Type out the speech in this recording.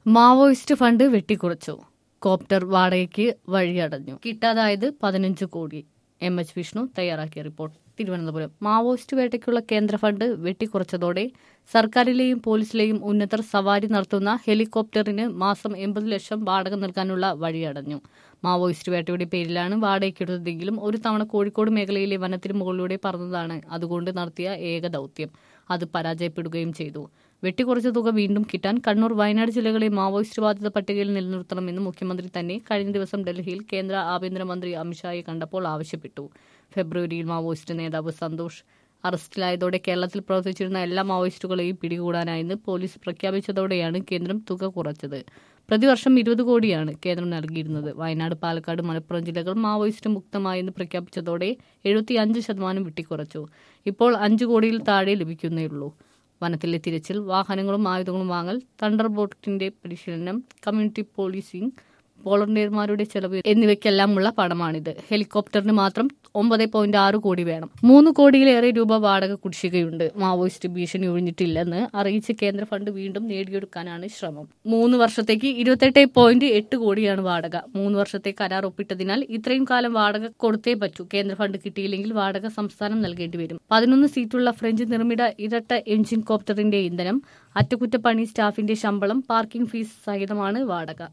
Maoist fund വെട്ടിക്കുറച്ചു. Copter വാടകയ്ക്ക് വഴിയടഞ്ഞു. കിട്ടാതായത് 15 കോടി. MH Vishnu തയ്യാറാക്കിയ റിപ്പോർട്ട്. തിരുവനന്തപുരം. മാവോയിസ്റ്റ് വേട്ടയ്ക്കുള്ള കേന്ദ്ര ഫണ്ട് വെട്ടിക്കുറച്ചതോടെ സർക്കാരിലെയും പോലീസിലെയും ഉന്നതർ സവാരി നടത്തുന്ന ഹെലികോപ്റ്ററിന് മാസം 80 ലക്ഷം വാടക നൽകാനുള്ള വഴിയടഞ്ഞു. മാവോയിസ്റ്റ് വേട്ടയുടെ പേരിലാണ് വാടകയ്ക്കെടുത്തതെങ്കിലും ഒരു തവണ കോഴിക്കോട് മേഖലയിലെ വനത്തിന് മുകളിലൂടെ പറന്നതാണ് അതുകൊണ്ട് നടത്തിയ ഏക ദൗത്യം. അത് പരാജയപ്പെടുകയും ചെയ്തു. വെട്ടിക്കുറച്ച തുക വീണ്ടും കിട്ടാൻ കണ്ണൂർ, വയനാട് ജില്ലകളെ മാവോയിസ്റ്റ് ബാധിത പട്ടികയിൽ നിലനിർത്തണമെന്ന് മുഖ്യമന്ത്രി തന്നെ കഴിഞ്ഞ ദിവസം ഡൽഹിയിൽ കേന്ദ്ര ആഭ്യന്തരമന്ത്രി അമിത്ഷായെ കണ്ടപ്പോൾ ആവശ്യപ്പെട്ടു. ഫെബ്രുവരിയിൽ മാവോയിസ്റ്റ് നേതാവ് സന്തോഷ് അറസ്റ്റിലായതോടെ കേരളത്തിൽ പ്രവർത്തിച്ചിരുന്ന എല്ലാ മാവോയിസ്റ്റുകളെയും പിടികൂടാനായെന്ന് പോലീസ് പ്രഖ്യാപിച്ചതോടെയാണ് കേന്ദ്രം തുക കുറച്ചത്. പ്രതിവർഷം 20 കോടിയാണ് കേന്ദ്രം നൽകിയിരുന്നത്. വയനാട്, പാലക്കാട്, മലപ്പുറം ജില്ലകൾ മാവോയിസ്റ്റ് മുക്തമായെന്ന് പ്രഖ്യാപിച്ചതോടെ 75% വെട്ടിക്കുറച്ചു. ഇപ്പോൾ 5 കോടിയിൽ താഴെ ലഭിക്കുന്നേയുള്ളൂ. വനത്തിലെ തിരച്ചിൽ, വാഹനങ്ങളും ആയുധങ്ങളും വാങ്ങൽ, തണ്ടർ ബോട്ടിന്റെ പരിശീലനം, കമ്മ്യൂണിറ്റി പോലീസിംഗ്, വോളണ്ടിയർമാരുടെ ചെലവ് എന്നിവയ്ക്കെല്ലാമുള്ള പണമാണിത്. ഹെലികോപ്റ്ററിന് മാത്രം 9.6 കോടി വേണം. 3 കോടിയിലേറെ രൂപ വാടക കുടിശ്ശികയുണ്ട്. മാവോയിസ്റ്റ് ഭീഷണി ഒഴിഞ്ഞിട്ടില്ലെന്ന് അറിയിച്ച് കേന്ദ്ര ഫണ്ട് വീണ്ടും നേടിയെടുക്കാനാണ് ശ്രമം. 3 വർഷത്തേക്ക് 28.8 കോടിയാണ് വാടക. 3 വർഷത്തെ കരാർ ഒപ്പിട്ടതിനാൽ ഇത്രയും കാലം വാടക കൊടുത്തേ പറ്റൂ. കേന്ദ്ര ഫണ്ട് കിട്ടിയില്ലെങ്കിൽ വാടക സംസ്ഥാനം നൽകേണ്ടി വരും. 11 സീറ്റുള്ള ഫ്രഞ്ച് നിർമ്മിത ഇരട്ട എഞ്ചിൻ കോപ്റ്ററിന്റെ ഇന്ധനം, അറ്റകുറ്റപ്പണി സ്റ്റാഫിന്റെ ശമ്പളം, പാർക്കിംഗ് ഫീസ് സഹിതമാണ് വാടക.